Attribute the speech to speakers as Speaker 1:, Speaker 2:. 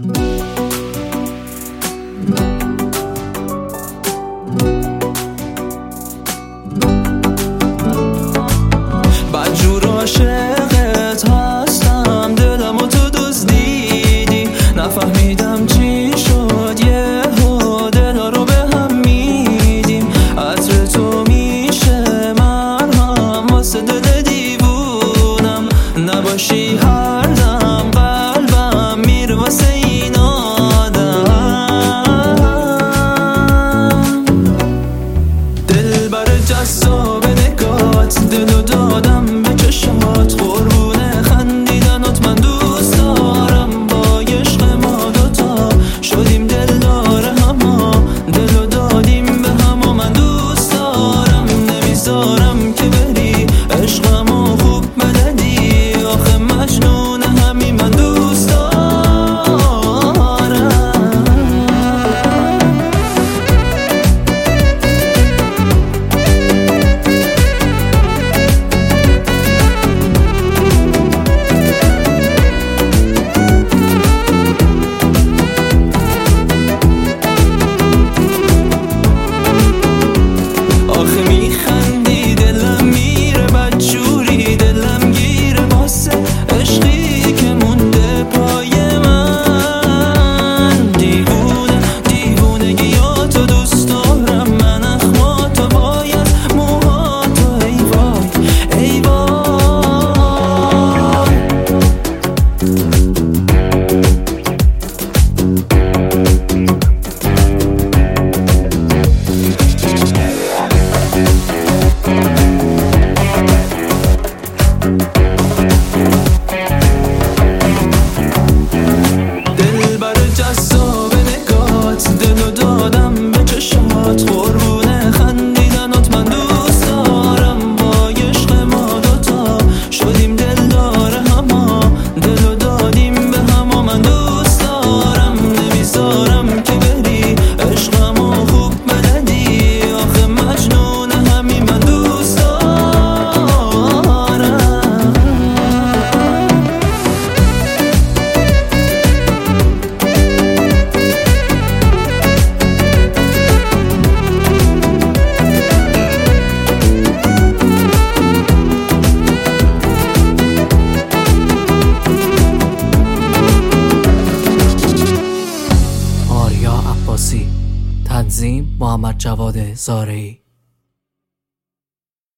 Speaker 1: بدجور عاشقت هستم، دلمو تو دزدیدی، نفهمیدم چی شد یهو دلا رو به هم میدیم. عطر تو میشه مرهم واسه دل دیوونم، نباشی هر دم قلبم میره واسه این آدم. دل بر جذاب نگات، دلو دادم به چشمات، قربونه خندیدنات من دوست دارم. با عشق ما دوتا شدیم دلدار هما، دلو دادیم به هما من دوست دارم. نمیذارم که بری عشقمو خوب بلدی، آخه مجنون همی من دوست دارم. آخه میخندی دلم میره بدجوری، دلم گیره واسه عشقی که مونده پای من. دیوونگیاتو دوست دارم من، اخماتو باید موهاتو، ای وای ای وای. دل بر جذاب نگات، دلو دادم به چشمات، قربونه خندیدنات من دوست دارم. با عشق ما دوتا شدیم دلدار هما، دلو دادیم به هما من دوست دارم. نمیذارم که بری عشقمو خوب بلدی، آخه مجنون همی من دوست دارم.
Speaker 2: آریا عباسی، تنظیم محمد جواد زارعی.